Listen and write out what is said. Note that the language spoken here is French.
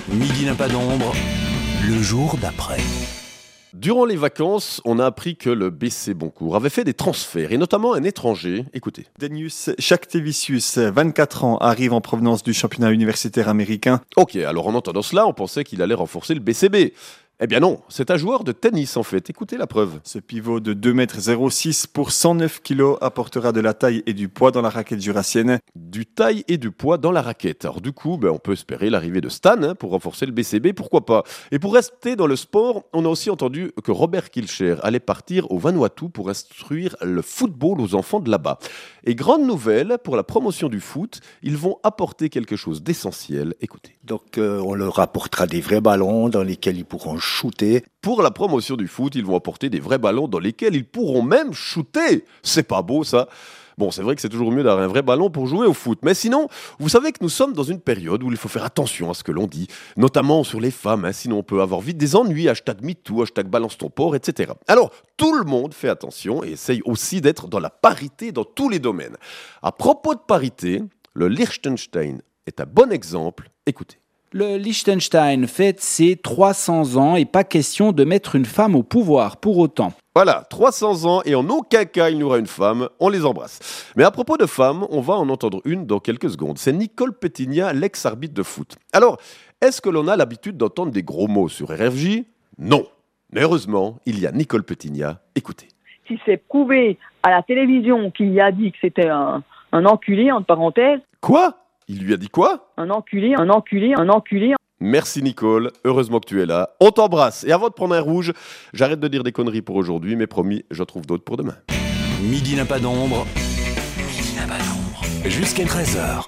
Midi n'a pas d'ombre, le jour d'après. Durant les vacances, on a appris que le BC Boncourt avait fait des transferts, et notamment un étranger. Écoutez. Denius Shaktevicius, 24 ans, arrive en provenance du championnat universitaire américain. Ok, alors en entendant cela, on pensait qu'il allait renforcer le BCB. Eh bien non, c'est un joueur de tennis en fait. Écoutez la preuve. Ce pivot de 2,06 m pour 109 kg apportera de la taille et du poids dans la raquette jurassienne. Du taille et du poids dans la raquette. Alors du coup, on peut espérer l'arrivée de Stan pour renforcer le BCB, pourquoi pas. Et pour rester dans le sport, on a aussi entendu que Robert Kilcher allait partir au Vanuatu pour instruire le football aux enfants de là-bas. Et grande nouvelle, pour la promotion du foot, ils vont apporter quelque chose d'essentiel. Écoutez. Donc on leur apportera des vrais ballons dans lesquels ils pourront shooter. Pour la promotion du foot, ils vont apporter des vrais ballons dans lesquels ils pourront même shooter. C'est pas beau ça? Bon, c'est vrai que c'est toujours mieux d'avoir un vrai ballon pour jouer au foot. Mais sinon, vous savez que nous sommes dans une période où il faut faire attention à ce que l'on dit, notamment sur les femmes. Sinon, on peut avoir vite des ennuis, #MeToo, #balance ton porc, etc. Alors, tout le monde fait attention et essaye aussi d'être dans la parité dans tous les domaines. À propos de parité, le Liechtenstein est un bon exemple. Écoutez. Le Liechtenstein fête ses 300 ans et pas question de mettre une femme au pouvoir pour autant. Voilà, 300 ans et en aucun cas il n'y aura une femme, on les embrasse. Mais à propos de femmes, on va en entendre une dans quelques secondes. C'est Nicole Pétigna, l'ex-arbitre de foot. Alors, est-ce que l'on a l'habitude d'entendre des gros mots sur RFJ ? Non. Mais heureusement, il y a Nicole Pétigna. Écoutez. Si c'est prouvé à la télévision qu'il y a dit que c'était un enculé, entre parenthèses. Quoi ? Il lui a dit quoi ? Un enculé, un enculé, un enculé. Merci Nicole, heureusement que tu es là. On t'embrasse. Et avant de prendre un rouge, j'arrête de dire des conneries pour aujourd'hui, mais promis, je trouve d'autres pour demain. Midi n'a pas d'ombre, midi n'a pas d'ombre, jusqu'à 13h.